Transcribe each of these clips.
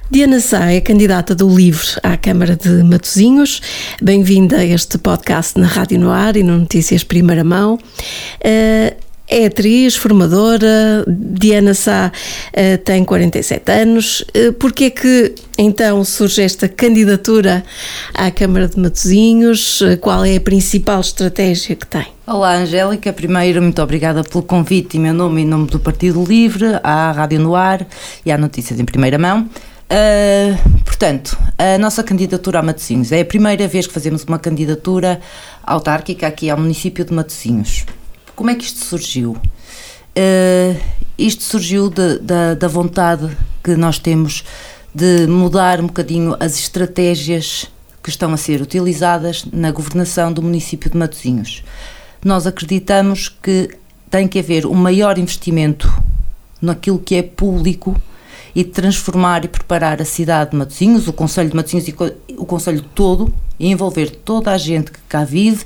Diana Sá é candidata do LIVRE à Câmara de Matosinhos. Bem-vinda a este podcast na Rádio no Ar e no Notícias Primeira Mão. É atriz, formadora. Diana Sá tem 47 anos. Porquê é que então surge esta candidatura à Câmara de Matosinhos? Qual é a principal estratégia que tem? Olá, Angélica. Primeiro, muito obrigada pelo convite em meu nome e em nome do Partido LIVRE, à Rádio no Ar e à Notícias em Primeira Mão. Portanto, a nossa candidatura a Matosinhos é a primeira vez que fazemos uma candidatura autárquica aqui ao município de Matosinhos. Como é que isto surgiu? Isto surgiu da vontade que nós temos de mudar um bocadinho as estratégias que estão a ser utilizadas na governação do município de Matosinhos. Nós acreditamos que tem que haver um maior investimento naquilo que é público e de preparar a cidade de Matosinhos, o Concelho de Matosinhos e o Concelho todo, e envolver toda a gente que cá vive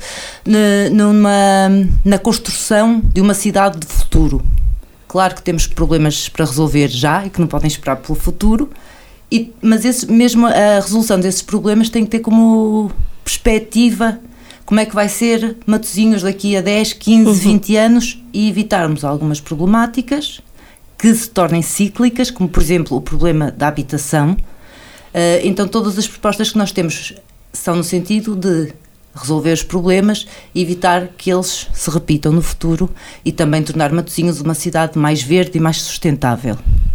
na construção de uma cidade de futuro. Claro que temos problemas para resolver já e que não podem esperar pelo futuro, mas mesmo a resolução desses problemas tem que ter como perspectiva como é que vai ser Matosinhos daqui a 10, 15, 20 anos e evitarmos algumas problemáticas que se tornem cíclicas, como por exemplo o problema da habitação. Então todas as propostas que nós temos são no sentido de resolver os problemas e evitar que eles se repitam no futuro e também tornar Matosinhos uma cidade mais verde e mais sustentável.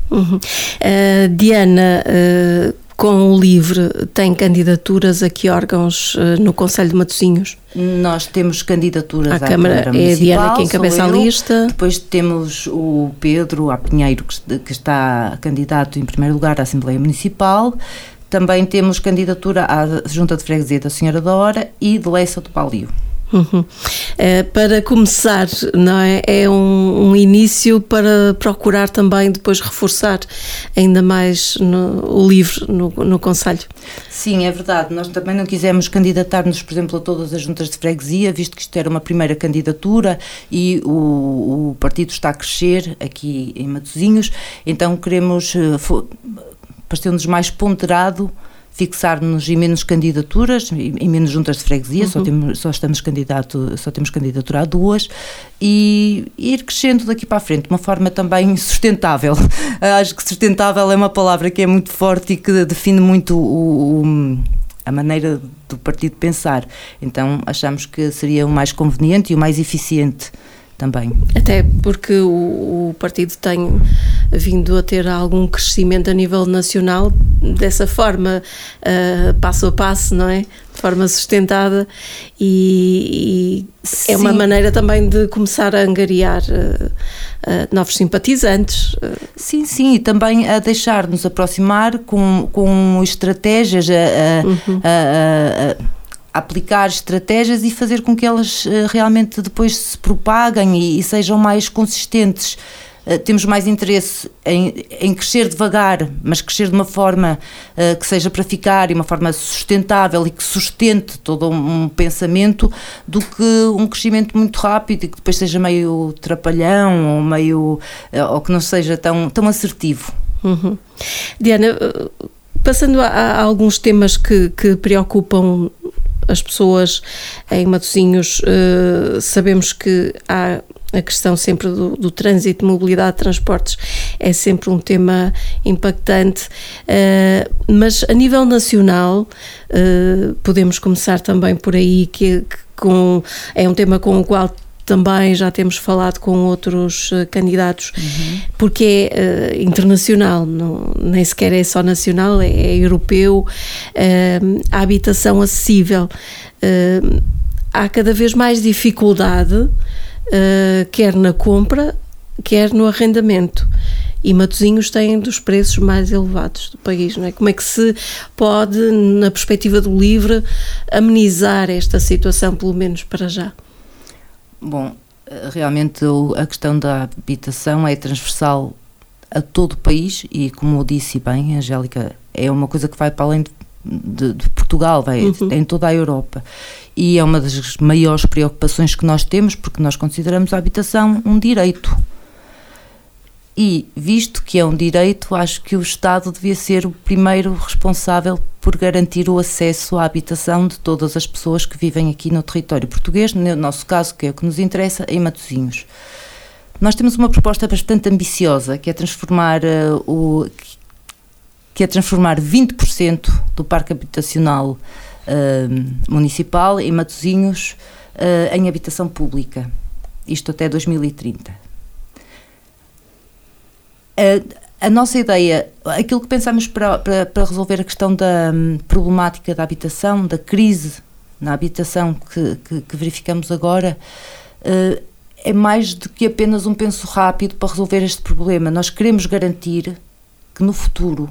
Diana, com o LIVRE, tem candidaturas a que órgãos no Concelho de Matosinhos? Nós temos candidaturas à Câmara Municipal. É a Diana quem encabeça a lista. Depois temos o Pedro Pinheiro, que está candidato em primeiro lugar à Assembleia Municipal. Também temos candidatura à Junta de Freguesia da Senhora da Hora e de Leça do Palio. Para começar, não é? É um início para procurar também depois reforçar ainda mais o LIVRE no Concelho. Sim, é verdade. Nós também não quisemos candidatar-nos, por exemplo, a todas as juntas de freguesia, visto que isto era uma primeira candidatura e o partido está a crescer aqui em Matosinhos, então queremos, para sermos mais ponderado, fixar-nos em menos candidaturas, em menos juntas de freguesia, só temos candidatura a 2 e ir crescendo daqui para a frente de uma forma também sustentável. Acho que sustentável é uma palavra que é muito forte e que define muito a maneira do partido pensar. Então achamos que seria o mais conveniente e o mais eficiente também. Até porque o partido tem vindo a ter algum crescimento a nível nacional dessa forma, passo a passo, não é? De forma sustentada e é uma maneira também de começar a angariar novos simpatizantes. Sim, e também a deixar-nos aproximar com estratégias, a aplicar estratégias e fazer com que elas realmente depois se propaguem e sejam mais consistentes. Temos mais interesse em crescer devagar, mas crescer de uma forma que seja para ficar e uma forma sustentável e que sustente todo um pensamento do que um crescimento muito rápido e que depois seja meio trapalhão ou que não seja tão assertivo. Diana, passando a alguns temas que preocupam as pessoas em Matosinhos, sabemos que há a questão sempre do trânsito, mobilidade, transportes, é sempre um tema impactante, mas a nível nacional, podemos começar também por aí, é um tema com o qual também já temos falado com outros candidatos, porque é internacional, nem sequer é só nacional, é europeu, a habitação acessível. Há cada vez mais dificuldade, quer na compra, quer no arrendamento. E Matosinhos tem dos preços mais elevados do país, não é? Como é que se pode, na perspectiva do LIVRE, amenizar esta situação, pelo menos para já? Bom, realmente a questão da habitação é transversal a todo o país e, como eu disse bem, Angélica, é uma coisa que vai para além de Portugal, vai em toda a Europa. E é uma das maiores preocupações que nós temos, porque nós consideramos a habitação um direito. e, visto que é um direito, acho que o Estado devia ser o primeiro responsável por garantir o acesso à habitação de todas as pessoas que vivem aqui no território português, no nosso caso, que é o que nos interessa, em Matosinhos. Nós temos uma proposta bastante ambiciosa, que é transformar 20% do parque habitacional municipal em Matosinhos em habitação pública, isto até 2030. A nossa ideia, aquilo que pensamos para resolver a questão da problemática da habitação, da crise na habitação que verificamos agora, é mais do que apenas um penso rápido para resolver este problema. Nós queremos garantir que no futuro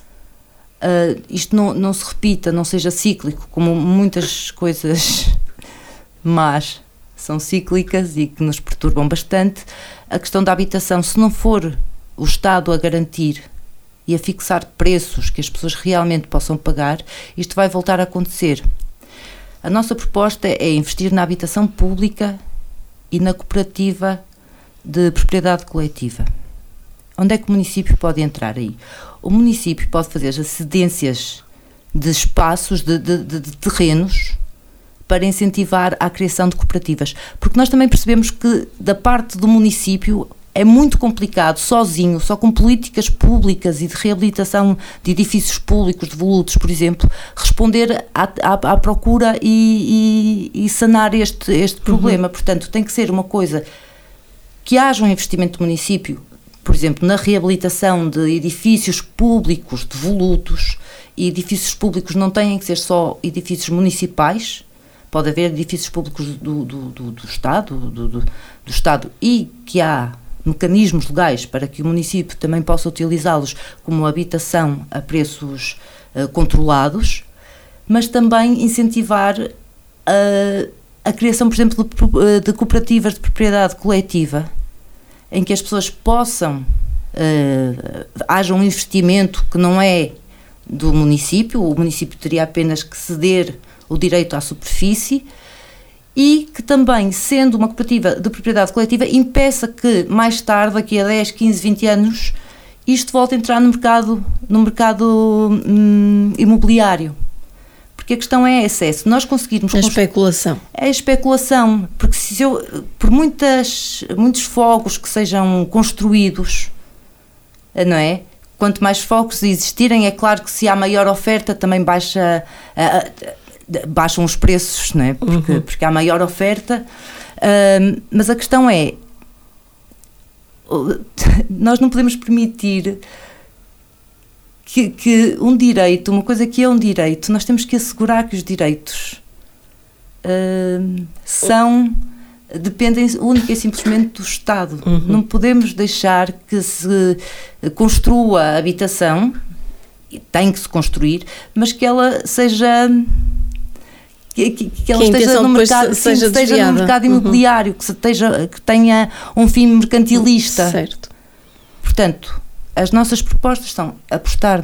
isto não se repita, não seja cíclico, como muitas coisas más são cíclicas e que nos perturbam bastante. A questão da habitação, se não for o Estado a garantir e a fixar preços que as pessoas realmente possam pagar, isto vai voltar a acontecer. A nossa proposta é investir na habitação pública e na cooperativa de propriedade coletiva. Onde é que o município pode entrar aí? O município pode fazer as cedências de espaços, de terrenos, para incentivar a criação de cooperativas. Porque nós também percebemos que, da parte do município, é muito complicado, sozinho, só com políticas públicas e de reabilitação de edifícios públicos, de volutos, por exemplo, responder à procura e sanar este problema. Portanto, tem que ser uma coisa que haja um investimento do município, por exemplo, na reabilitação de edifícios públicos, de volutos, e edifícios públicos não têm que ser só edifícios municipais, pode haver edifícios públicos do Estado e que há mecanismos legais para que o município também possa utilizá-los como habitação a preços controlados, mas também incentivar a criação, por exemplo, de cooperativas de propriedade coletiva, em que as pessoas possam, haja um investimento que não é do município, o município teria apenas que ceder o direito à superfície, e que também, sendo uma cooperativa de propriedade coletiva, impeça que mais tarde, daqui a 10, 15, 20 anos, isto volte a entrar no mercado imobiliário. Porque a questão é essa, se nós conseguirmos... A especulação. É a especulação, porque por muitos fogos que sejam construídos, não é? Quanto mais fogos existirem, é claro que se há maior oferta também baixam os preços, não é? Porque há maior oferta, mas a questão é, nós não podemos permitir que um direito, uma coisa que é um direito, nós temos que assegurar que os direitos dependem única e simplesmente do Estado. Não podemos deixar que se construa a habitação, tem que se construir, mas que ela seja... que ela esteja no mercado, esteja no mercado imobiliário, que tenha um fim mercantilista. Certo. Portanto, as nossas propostas são apostar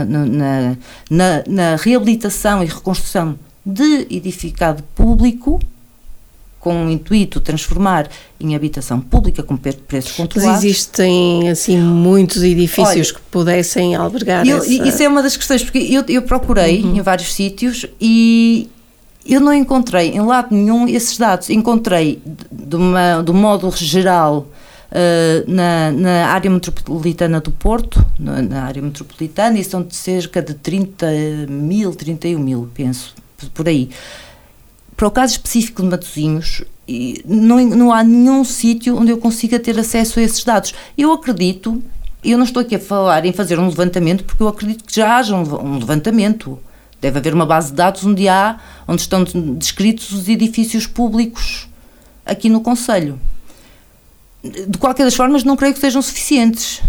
na reabilitação e reconstrução de edificado público, com o intuito de transformar em habitação pública com preços controlados. Mas existem assim muitos edifícios que pudessem albergar isso é uma das questões, porque eu procurei em vários sítios e eu não encontrei em lado nenhum esses dados. Encontrei de um modo geral na área metropolitana do Porto, na área metropolitana, e são de cerca de 31 mil, penso, por aí. Para o caso específico de Matosinhos, não há nenhum sítio onde eu consiga ter acesso a esses dados. Eu acredito, eu não estou aqui a falar em fazer um levantamento, porque eu acredito que já haja um levantamento. Deve haver uma base de dados onde estão descritos os edifícios públicos aqui no concelho. De qualquer das formas, não creio que sejam suficientes.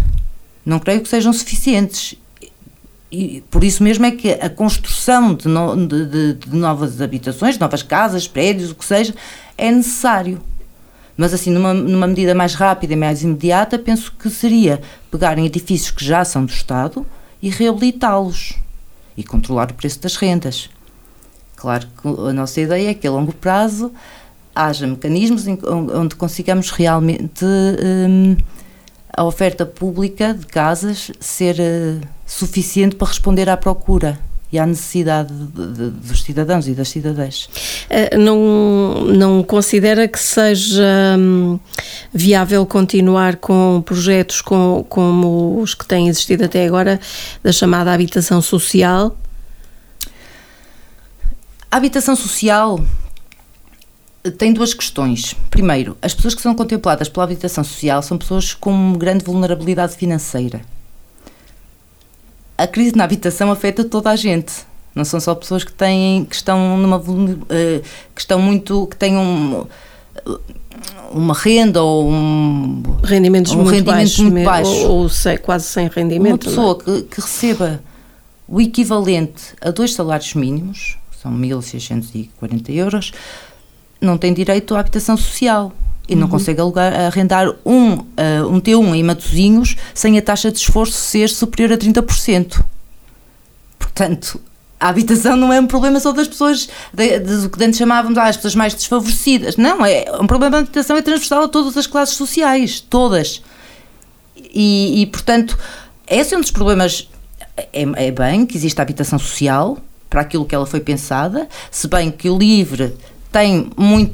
E por isso mesmo é que a construção de novas habitações, novas casas, prédios, o que seja, é necessário. Mas assim, numa medida mais rápida e mais imediata, penso que seria pegar em edifícios que já são do Estado e reabilitá-los e controlar o preço das rendas. Claro que a nossa ideia é que a longo prazo haja mecanismos onde consigamos realmente a oferta pública de casas ser suficiente para responder à procura e à necessidade dos cidadãos e das cidadãs. Não considera que seja viável continuar com projetos como os que têm existido até agora, da chamada habitação social? A habitação social tem duas questões. Primeiro, as pessoas que são contempladas pela habitação social são pessoas com grande vulnerabilidade financeira. A crise na habitação afeta toda a gente. Não são só pessoas que têm uma renda ou rendimentos muito baixos, ou quase sem rendimento. Uma pessoa que receba o equivalente a 2 salários mínimos, são 1.640 euros, não tem direito à habitação social e não consegue arrendar um T1 em Matosinhos sem a taxa de esforço ser superior a 30%. Portanto, a habitação não é um problema só das pessoas do que antes chamávamos as pessoas mais desfavorecidas. Não, é um problema da habitação, é transversal a todas as classes sociais, todas. E portanto, esse é um dos problemas. É bem que existe a habitação social para aquilo que ela foi pensada, se bem que o LIVRE tem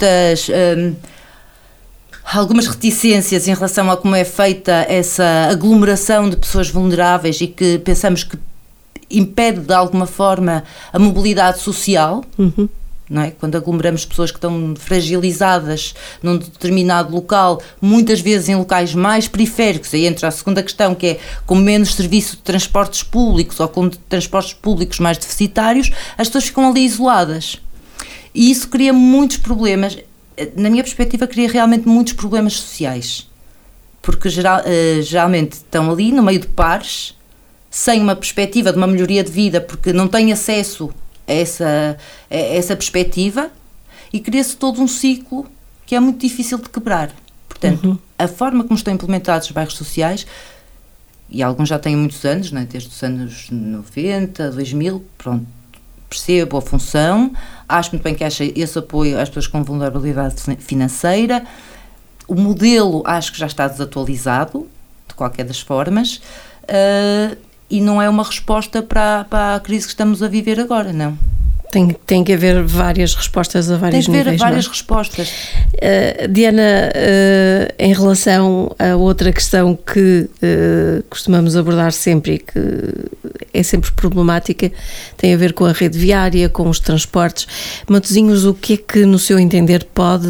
algumas reticências em relação a como é feita essa aglomeração de pessoas vulneráveis e que pensamos que impede de alguma forma a mobilidade social, não é? Quando aglomeramos pessoas que estão fragilizadas num determinado local, muitas vezes em locais mais periféricos, aí entra a segunda questão, que é com menos serviço de transportes públicos ou com transportes públicos mais deficitários, as pessoas ficam ali isoladas. E isso cria muitos problemas, na minha perspectiva, cria realmente muitos problemas sociais, porque geralmente estão ali no meio de pares, sem uma perspectiva de uma melhoria de vida, porque não têm acesso a essa perspectiva, e cria-se todo um ciclo que é muito difícil de quebrar. Portanto, a forma como estão implementados os bairros sociais, e alguns já têm muitos anos, não é? Desde os anos 90, 2000, pronto, percebo a função, acho muito bem que haja esse apoio às pessoas com vulnerabilidade financeira. O modelo acho que já está desatualizado, de qualquer das formas, e não é uma resposta para a crise que estamos a viver agora, não. Tem que haver várias respostas a vários níveis. Tem que haver várias respostas. Diana, em relação a outra questão que costumamos abordar sempre e que é sempre problemática, tem a ver com a rede viária, com os transportes. Matosinhos, o que é que, no seu entender, pode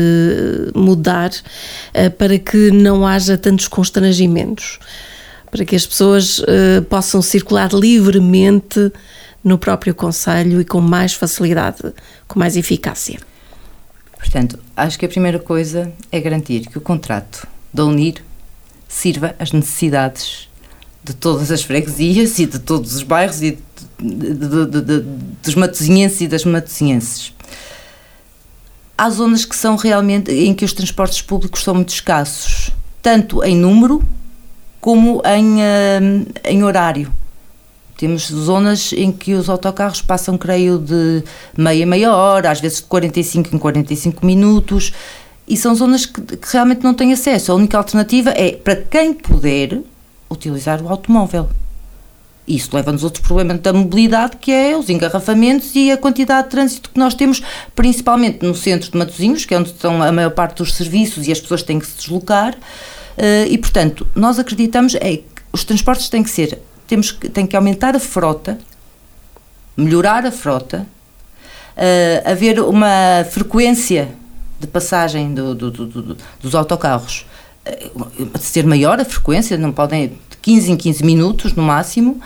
mudar para que não haja tantos constrangimentos? Para que as pessoas possam circular livremente no próprio concelho e com mais facilidade, com mais eficácia. Portanto, acho que a primeira coisa é garantir que o contrato da UNIR sirva às necessidades de todas as freguesias e de todos os bairros e dos matosinhenses e das matosinhenses. Há zonas que são realmente em que os transportes públicos são muito escassos, tanto em número como em horário. Temos zonas em que os autocarros passam, creio, de meia hora, às vezes de 45 em 45 minutos, e são zonas que realmente não têm acesso. A única alternativa é, para quem puder, utilizar o automóvel. Isso leva-nos a outro problema da mobilidade, que é os engarrafamentos e a quantidade de trânsito que nós temos, principalmente no centro de Matosinhos, que é onde estão a maior parte dos serviços e as pessoas têm que se deslocar. E, portanto, nós acreditamos que os transportes têm que aumentar a frota, melhorar a frota, haver uma frequência de passagem dos autocarros, ser maior a frequência, não podem, de 15 em 15 minutos no máximo,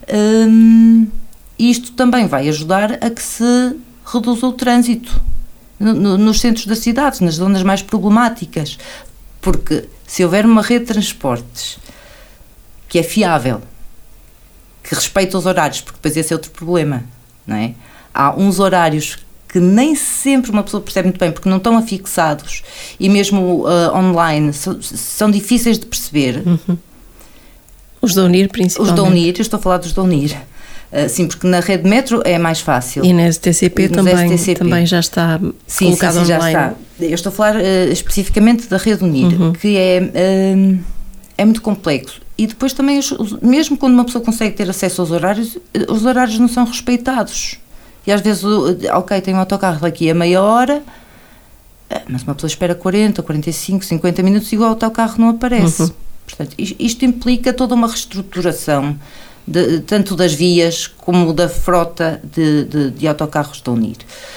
e isto também vai ajudar a que se reduza o trânsito nos centros das cidades, nas zonas mais problemáticas, porque se houver uma rede de transportes que é fiável, que respeita os horários, porque depois esse é outro problema, não é? Há uns horários que nem sempre uma pessoa percebe muito bem, porque não estão afixados, e mesmo online são difíceis de perceber. Os da UNIR, principalmente. Os da UNIR, eu estou a falar dos da UNIR. Sim, porque na rede metro é mais fácil. E na STCP também já está colocado online. Já está. Eu estou a falar especificamente da rede UNIR, que é é muito complexo. E depois também, mesmo quando uma pessoa consegue ter acesso aos horários, os horários não são respeitados. E às vezes, ok, tem um autocarro daqui a meia hora, mas uma pessoa espera 40, 45, 50 minutos e o autocarro não aparece. Portanto, isto implica toda uma reestruturação, tanto das vias como da frota de autocarros da UNIR.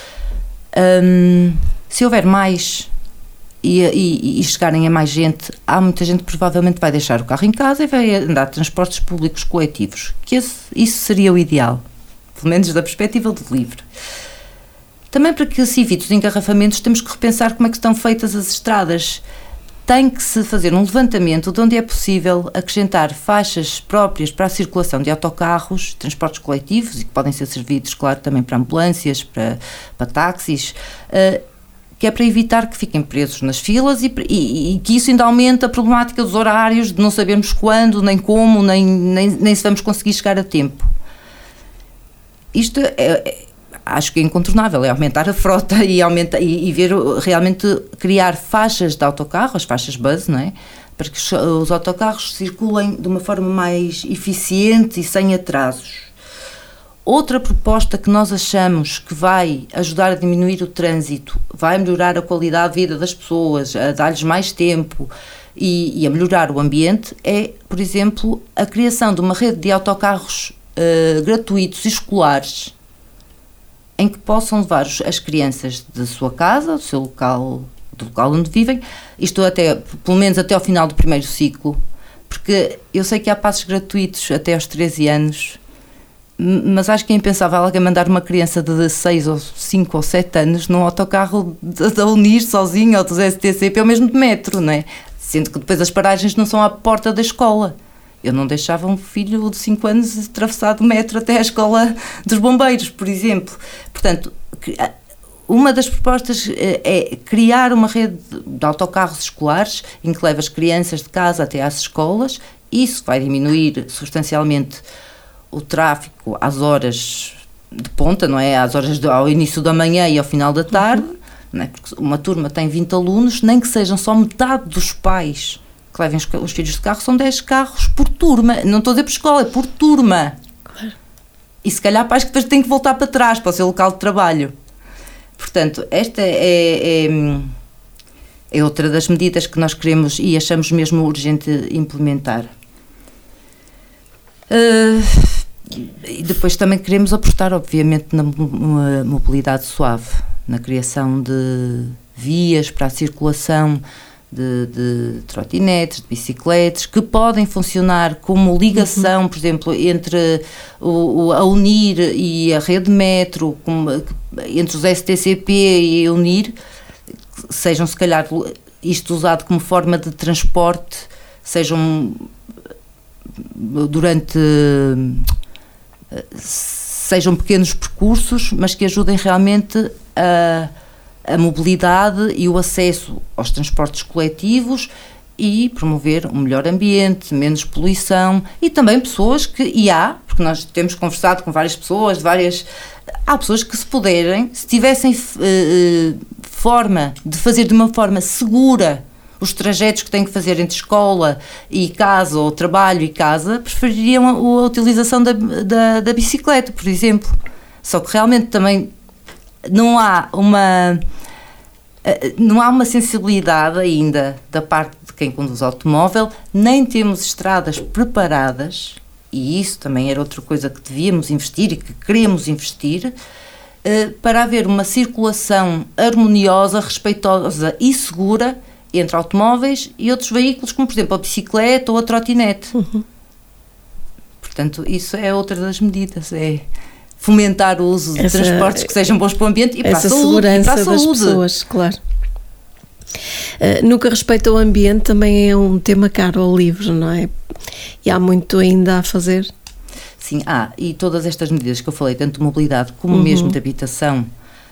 Se houver mais e chegarem a mais gente, há muita gente que provavelmente vai deixar o carro em casa e vai andar de transportes públicos coletivos, que isso seria o ideal, pelo menos da perspectiva do livre. Também para que se evite os engarrafamentos, temos que repensar como é que estão feitas as estradas. Tem que se fazer um levantamento de onde é possível acrescentar faixas próprias para a circulação de autocarros, transportes coletivos, e que podem ser servidos, claro, também para ambulâncias, para táxis, que é para evitar que fiquem presos nas filas e que isso ainda aumenta a problemática dos horários, de não sabermos quando, nem como, nem se vamos conseguir chegar a tempo. Isto acho que é incontornável, é aumentar a frota e ver realmente criar faixas de autocarro, as faixas bus, não é? Para que os autocarros circulem de uma forma mais eficiente e sem atrasos. Outra proposta que nós achamos que vai ajudar a diminuir o trânsito, vai melhorar a qualidade de vida das pessoas, a dar-lhes mais tempo e a melhorar o ambiente, é, por exemplo, a criação de uma rede de autocarros gratuitos e escolares, em que possam levar as crianças da sua casa, do seu local, do local onde vivem, isto pelo menos até ao final do primeiro ciclo, porque eu sei que há passos gratuitos até aos 13 anos, mas acho que é impensável alguém mandar uma criança de 6 ou 5 ou 7 anos num autocarro da UNIR sozinho, ou dos STCP, ou mesmo de metro, não é? Sendo que depois as paragens não são à porta da escola. Eu não deixava um filho de 5 anos atravessar do metro até à escola dos bombeiros, por exemplo. Portanto, uma das propostas é criar uma rede de autocarros escolares em que leva as crianças de casa até às escolas. Isso vai diminuir substancialmente o tráfego às horas de ponta, não é? Às horas ao início da manhã e ao final da tarde, não é? Porque uma turma tem 20 alunos, nem que sejam só metade dos pais que levem os filhos de carro, são 10 carros por turma. Não estou a dizer por escola, é por turma. Claro. E se calhar pais que depois têm que voltar para trás, para o seu local de trabalho. Portanto, esta é outra das medidas que nós queremos e achamos mesmo urgente implementar. E depois também queremos apostar, obviamente, na mobilidade suave, na criação de vias para a circulação de trotinetes, de bicicletas, que podem funcionar como ligação, por exemplo, entre a UNIR e a rede metro, entre os STCP e a UNIR, sejam se calhar isto usado como forma de transporte, sejam pequenos percursos, mas que ajudem realmente a mobilidade e o acesso aos transportes coletivos e promover um melhor ambiente, menos poluição e também pessoas porque nós temos conversado com várias pessoas, há pessoas que se tivessem forma de fazer de uma forma segura os trajetos que têm que fazer entre escola e casa, ou trabalho e casa, prefeririam a utilização da bicicleta, por exemplo. Só que realmente também não há uma sensibilidade ainda da parte de quem conduz automóvel, nem temos estradas preparadas, e isso também era outra coisa que devíamos investir e que queremos investir, para haver uma circulação harmoniosa, respeitosa e segura entre automóveis e outros veículos, como por exemplo a bicicleta ou a trotinete. Portanto, isso é outra das medidas, é fomentar o uso de transportes que sejam bons para o ambiente e para a saúde. Essa segurança das pessoas, claro. No que respeita ao ambiente, também é um tema caro ao livro, não é? E há muito ainda a fazer. Sim, e todas estas medidas que eu falei, tanto de mobilidade como mesmo de habitação,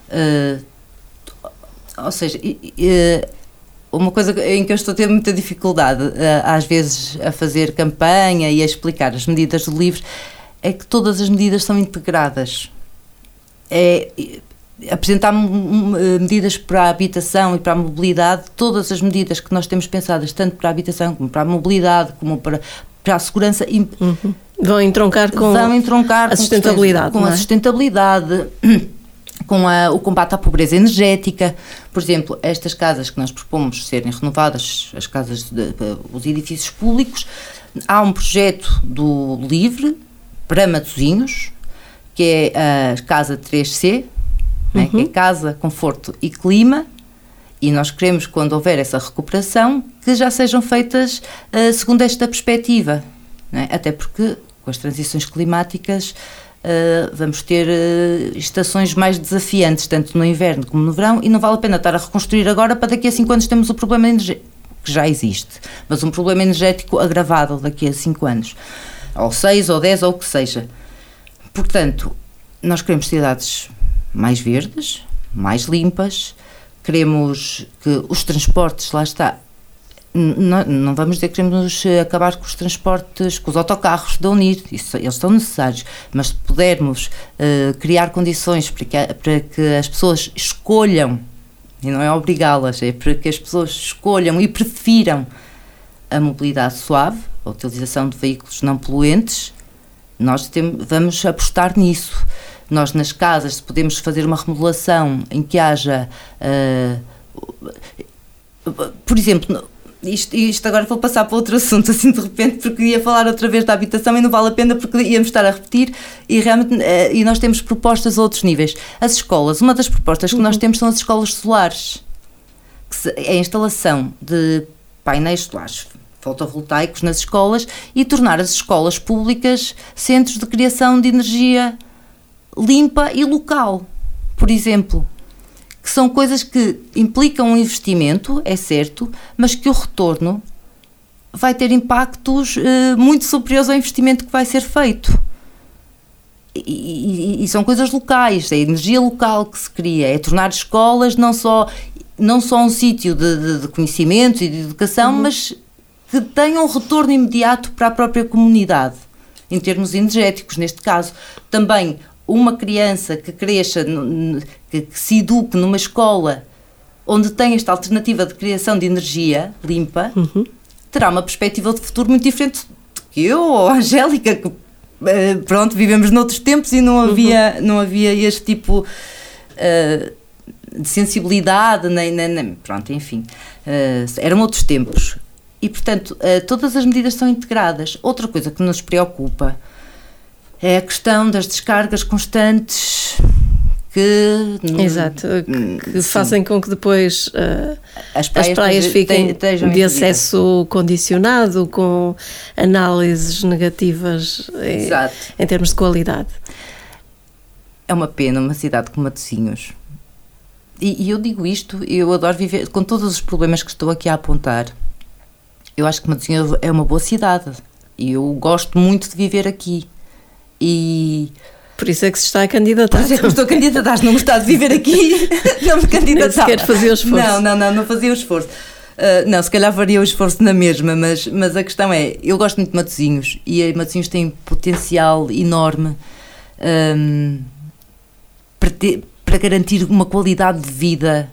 ou seja, uma coisa em que eu estou a ter muita dificuldade, às vezes, a fazer campanha e a explicar as medidas do livro, é que todas as medidas são integradas. apresentar medidas para a habitação e para a mobilidade, todas as medidas que nós temos pensadas, tanto para a habitação como para a mobilidade, como para a segurança. Vão entroncar com a sustentabilidade. Com a sustentabilidade, com o combate à pobreza energética. Por exemplo, estas casas que nós propomos serem renovadas, as casas, os edifícios públicos, há um projeto do LIVRE para Matosinhos, que é a Casa 3C, né, que é Casa, Conforto e Clima, e nós queremos, quando houver essa recuperação, que já sejam feitas segundo esta perspectiva, né? Até porque com as transições climáticas vamos ter estações mais desafiantes, tanto no inverno como no verão, e não vale a pena estar a reconstruir agora para daqui a 5 anos temos o problema energético, que já existe, mas um problema energético agravado daqui a 5 anos, ou 6, ou 10, ou o que seja. Portanto, nós queremos cidades mais verdes, mais limpas, queremos que os transportes, lá está, não vamos dizer que queremos acabar com os transportes, com os autocarros da Unir, eles são necessários, mas se pudermos criar condições para que as pessoas escolham, e não é obrigá-las, é para que as pessoas escolham e prefiram a mobilidade suave, a utilização de veículos não poluentes, nós vamos apostar nisso. Nós nas casas podemos fazer uma remodelação em que haja, por exemplo, isto agora vou passar para outro assunto assim de repente, porque ia falar outra vez da habitação e não vale a pena porque íamos estar a repetir e realmente e nós temos propostas a outros níveis. As escolas, uma das propostas que nós temos são as escolas solares, que é a instalação de painéis solares fotovoltaicos nas escolas e tornar as escolas públicas centros de criação de energia limpa e local, por exemplo, que são coisas que implicam um investimento, é certo, mas que o retorno vai ter impactos muito superiores ao investimento que vai ser feito. E são coisas locais, é a energia local que se cria, é tornar escolas não só um sítio de conhecimento e de educação, mas que tenham um retorno imediato para a própria comunidade, em termos energéticos, neste caso. Também uma criança que cresça, que se eduque numa escola onde tem esta alternativa de criação de energia limpa, terá uma perspectiva de futuro muito diferente do que eu ou a Angélica, que pronto, vivemos noutros tempos e não havia este tipo de sensibilidade, nem pronto, enfim, eram outros tempos. E, portanto, todas as medidas são integradas. Outra coisa que nos preocupa é a questão das descargas constantes que fazem com que depois as praias fiquem de acesso condicionado, com análises negativas em termos de qualidade. É uma pena uma cidade como Matosinhos. E eu digo isto, eu adoro viver, com todos os problemas que estou aqui a apontar, eu acho que Matosinhos é uma boa cidade e eu gosto muito de viver aqui. E por isso é que se está a candidatar. Por isso é que estou a candidatar. Se não gostar de viver aqui, não me candidatava. Nem sequer fazia o esforço. Não fazia o esforço. Não, se calhar faria o esforço na mesma, mas a questão é, eu gosto muito de Matosinhos e Matosinhos tem potencial enorme para garantir uma qualidade de vida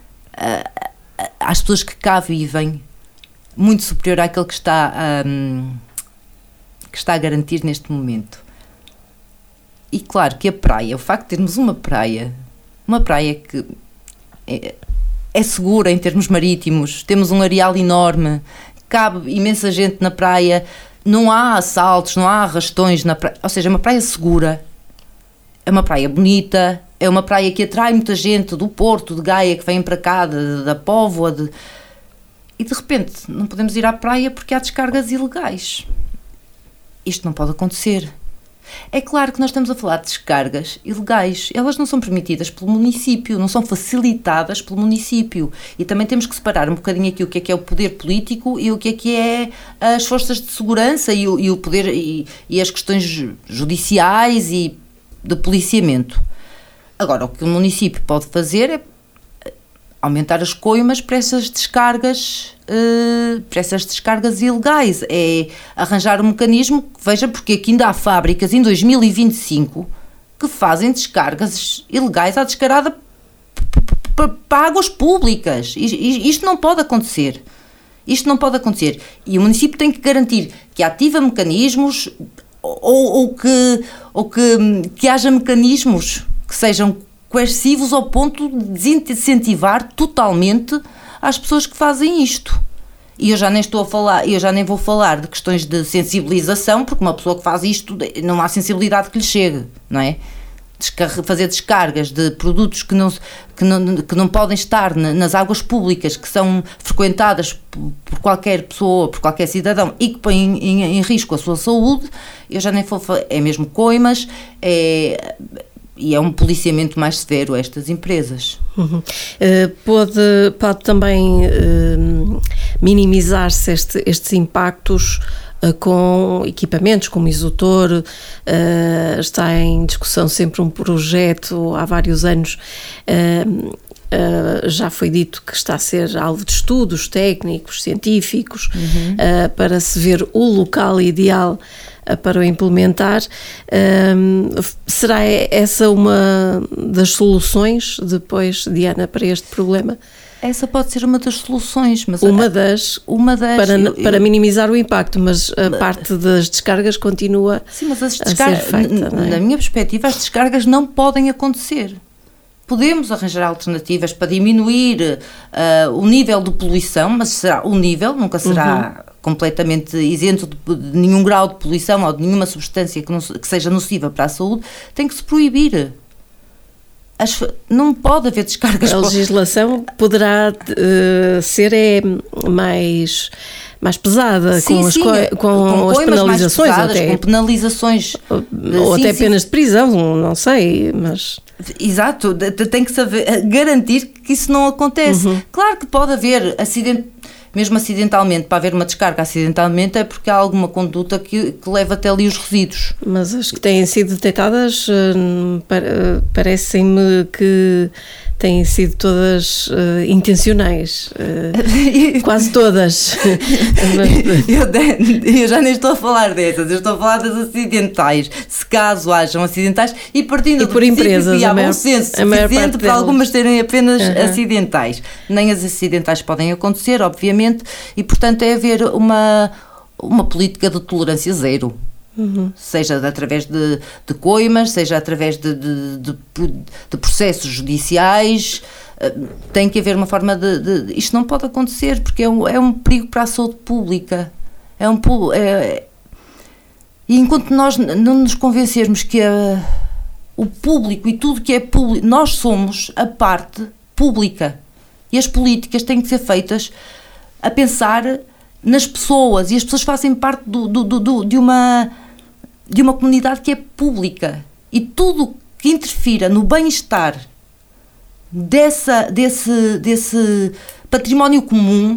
às pessoas que cá vivem, muito superior àquele que está a garantir neste momento. E claro que a praia, o facto de termos uma praia que é segura em termos marítimos, temos um areal enorme, cabe imensa gente na praia, não há assaltos, não há arrastões na praia, ou seja, é uma praia segura, é uma praia bonita, é uma praia que atrai muita gente do Porto, de Gaia, que vêm para cá, da Póvoa, e de repente não podemos ir à praia porque há descargas ilegais. Isto não pode acontecer. É claro que nós estamos a falar de descargas ilegais, elas não são permitidas pelo município, não são facilitadas pelo município, e também temos que separar um bocadinho aqui o que é o poder político e o que é as forças de segurança e o poder e as questões judiciais e de policiamento. Agora, o que o município pode fazer é aumentar as coimas para essas descargas ilegais, é arranjar um mecanismo, veja, porque aqui ainda há fábricas em 2025 que fazem descargas ilegais à descarada para águas públicas. Isto não pode acontecer. Isto não pode acontecer. E o município tem que garantir que ativa mecanismos ou que haja mecanismos que sejam coercivos ao ponto de desincentivar totalmente as pessoas que fazem isto. E eu já nem vou falar de questões de sensibilização, porque uma pessoa que faz isto não há sensibilidade que lhe chegue, não é? Fazer descargas de produtos que não podem estar nas águas públicas, que são frequentadas por qualquer pessoa, por qualquer cidadão, e que põem em risco a sua saúde, eu já nem vou falar, é mesmo coimas, e é um policiamento mais severo a estas empresas. Uhum. Pode também minimizar-se estes impactos com equipamentos como isotor. Está em discussão sempre um projeto há vários anos. Já foi dito que está a ser alvo de estudos técnicos, científicos, para se ver o local ideal para o implementar. Será essa uma das soluções depois, Diana, para este problema? Essa pode ser uma das soluções, mas para minimizar o impacto, mas a parte das descargas continua a ser feita. Não é? Na minha perspectiva, as descargas não podem acontecer. Podemos arranjar alternativas para diminuir o nível de poluição, mas nunca será completamente isento de nenhum grau de poluição ou de nenhuma substância que seja nociva para a saúde. Tem que se proibir. Não pode haver descargas. A legislação poderá ser mais pesada, com as penalizações, com penalizações ou até penas de prisão, não sei, mas... Exato, tem que saber garantir que isso não acontece. Claro que pode haver mesmo acidentalmente, para haver uma descarga acidentalmente, é porque há alguma conduta que leva até ali os resíduos. Mas as que têm sido detectadas parecem-me que têm sido todas intencionais, quase todas. Eu já nem estou a falar dessas, eu estou a falar das acidentais, se caso hajam acidentais, e partindo do princípio que há bom senso suficiente para algumas serem apenas acidentais. Nem as acidentais podem acontecer, obviamente, e portanto é haver uma política de tolerância zero. Seja através de coimas, seja através de processos judiciais. Tem que haver uma forma isto não pode acontecer, porque é um perigo para a saúde pública. E enquanto nós não nos convencermos que o público e tudo que é público, nós somos a parte pública, e as políticas têm que ser feitas a pensar nas pessoas, e as pessoas fazem parte de uma comunidade que é pública, e tudo que interfira no bem-estar desse património comum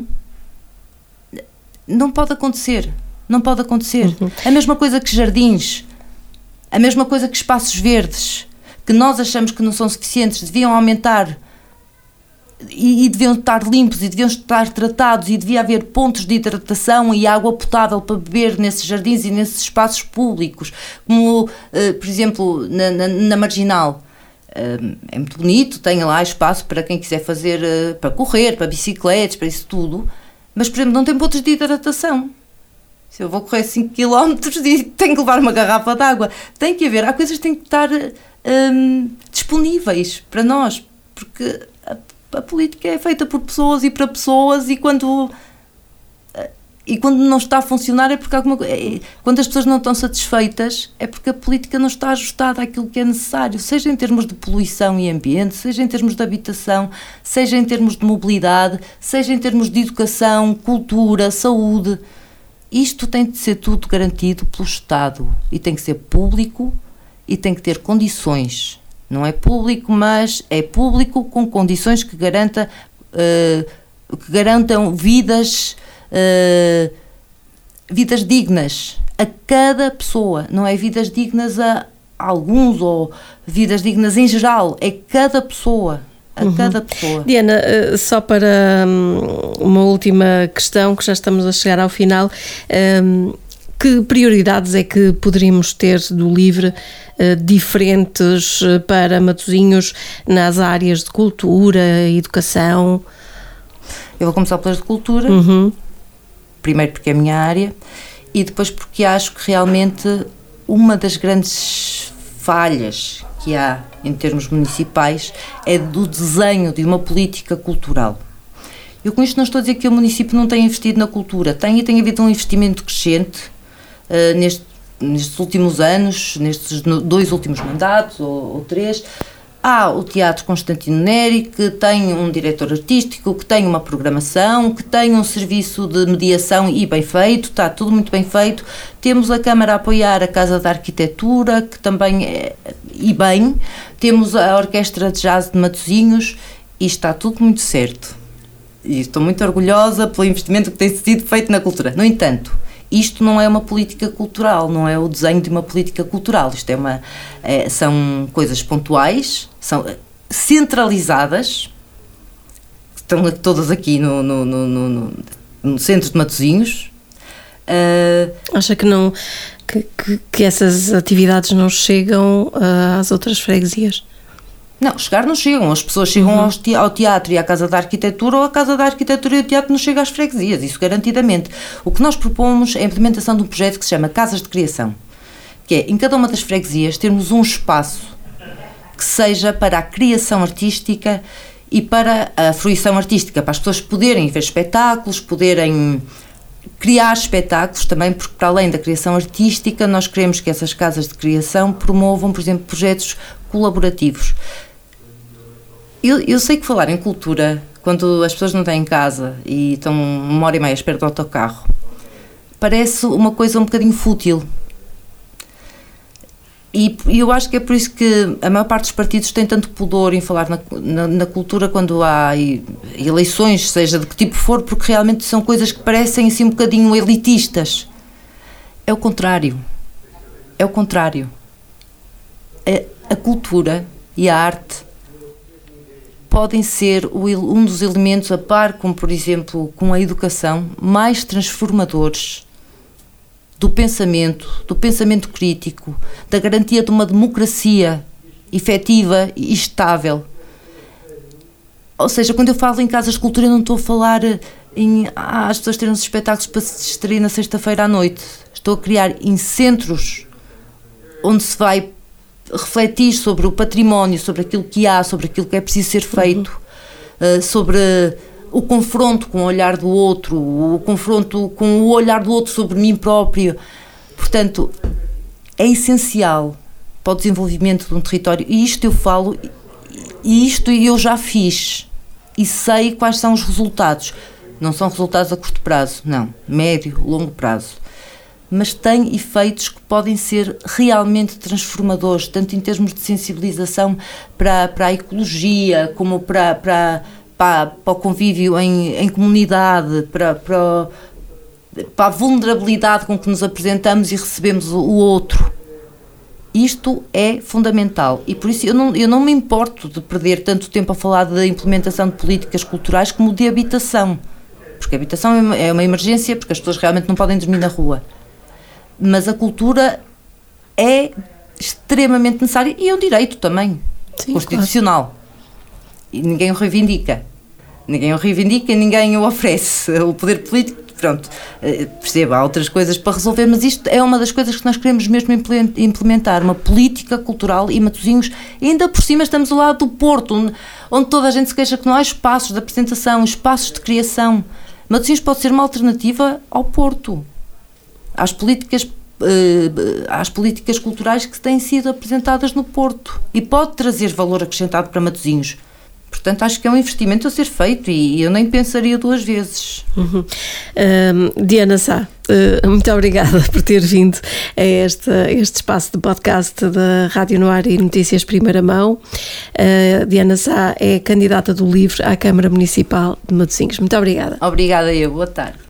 não pode acontecer. A mesma coisa que jardins, a mesma coisa que espaços verdes, que nós achamos que não são suficientes, deviam aumentar e deviam estar limpos e deviam estar tratados, e devia haver pontos de hidratação e água potável para beber nesses jardins e nesses espaços públicos, como por exemplo na Marginal. É muito bonito, tem lá espaço para quem quiser fazer, para correr, para bicicletas, para isso tudo, mas por exemplo não tem pontos de hidratação. Se eu vou correr 5 km e tenho que levar uma garrafa de água, há coisas que têm que estar disponíveis para nós, porque a política é feita por pessoas e para pessoas, e quando não está a funcionar é porque quando as pessoas não estão satisfeitas é porque a política não está ajustada àquilo que é necessário, seja em termos de poluição e ambiente, seja em termos de habitação, seja em termos de mobilidade, seja em termos de educação, cultura, saúde. Isto tem de ser tudo garantido pelo Estado, e tem que ser público e tem que ter condições. Não é público, mas é público com condições que garantam vidas dignas a cada pessoa. Não é vidas dignas a alguns, ou vidas dignas em geral. É cada pessoa. Cada pessoa. Diana, só para uma última questão, que já estamos a chegar ao final. Que prioridades é que poderíamos ter do LIVRE diferentes para Matosinhos nas áreas de cultura, educação? Eu vou começar pelas de cultura, primeiro porque é a minha área, e depois porque acho que realmente uma das grandes falhas que há em termos municipais é do desenho de uma política cultural. Eu com isto não estou a dizer que o município não tenha investido na cultura, tem havido um investimento crescente nestes últimos anos, nestes 2 últimos mandatos, ou 3, há o Teatro Constantino Neri, que tem um diretor artístico, que tem uma programação, que tem um serviço de mediação e bem feito, está tudo muito bem feito. Temos a Câmara a apoiar a Casa da Arquitetura, que também é, e bem. Temos a Orquestra de Jazz de Matosinhos e está tudo muito certo. E estou muito orgulhosa pelo investimento que tem sido feito na cultura. No entanto, isto não é uma política cultural, não é o desenho de uma política cultural. Isto são coisas pontuais, são centralizadas, estão todas aqui no centro de Matosinhos. Acha que essas atividades não chegam às outras freguesias? Não, chegar não chegam, as pessoas chegam ao teatro e à Casa da Arquitetura, ou a Casa da Arquitetura e o teatro não chegam às freguesias, isso garantidamente. O que nós propomos é a implementação de um projeto que se chama Casas de Criação, que é, em cada uma das freguesias, termos um espaço que seja para a criação artística e para a fruição artística, para as pessoas poderem ver espetáculos, poderem criar espetáculos também, porque para além da criação artística, nós queremos que essas casas de criação promovam, por exemplo, projetos colaborativos. Eu sei que falar em cultura, quando as pessoas não têm casa e estão 1h30 à espera do autocarro, parece uma coisa um bocadinho fútil. E eu acho que é por isso que a maior parte dos partidos tem tanto pudor em falar na cultura quando há eleições, seja de que tipo for, porque realmente são coisas que parecem assim um bocadinho elitistas. É o contrário. É o contrário. A cultura e a arte podem ser um dos elementos, a par com, por exemplo, com a educação, mais transformadores do pensamento crítico, da garantia de uma democracia efetiva e estável. Ou seja, quando eu falo em casas de cultura, eu não estou a falar em as pessoas terem uns espetáculos para se distrair na sexta-feira à noite. Estou a criar em centros onde se vai refletir sobre o património, sobre aquilo que há, sobre aquilo que é preciso ser feito, sobre o confronto com o olhar do outro, o confronto com o olhar do outro sobre mim próprio. Portanto, é essencial para o desenvolvimento de um território, e isto eu falo, e isto eu já fiz, e sei quais são os resultados. Não são resultados a curto prazo, não, médio, longo prazo. Mas tem efeitos que podem ser realmente transformadores, tanto em termos de sensibilização para a ecologia, como para o convívio em comunidade, para a vulnerabilidade com que nos apresentamos e recebemos o outro. Isto é fundamental e por isso eu não me importo de perder tanto tempo a falar da implementação de políticas culturais como de habitação, porque a habitação é uma emergência, porque as pessoas realmente não podem dormir na rua. Mas a cultura é extremamente necessária e é um direito também, sim, constitucional. Claro. E ninguém o reivindica. Ninguém o reivindica e ninguém o oferece. O poder político, pronto, perceba, há outras coisas para resolver, mas isto é uma das coisas que nós queremos mesmo implementar, uma política cultural, e Matosinhos, ainda por cima estamos ao lado do Porto, onde toda a gente se queixa que não há espaços de apresentação, espaços de criação. Matosinhos pode ser uma alternativa ao Porto. Às políticas culturais que têm sido apresentadas no Porto, e pode trazer valor acrescentado para Matosinhos. Portanto, acho que é um investimento a ser feito e eu nem pensaria 2 vezes. Diana Sá, muito obrigada por ter vindo a este espaço de podcast da Rádio no Ar e Notícias Primeira Mão. Diana Sá é candidata do LIVRE à Câmara Municipal de Matosinhos. Muito obrigada. Obrigada eu, boa tarde.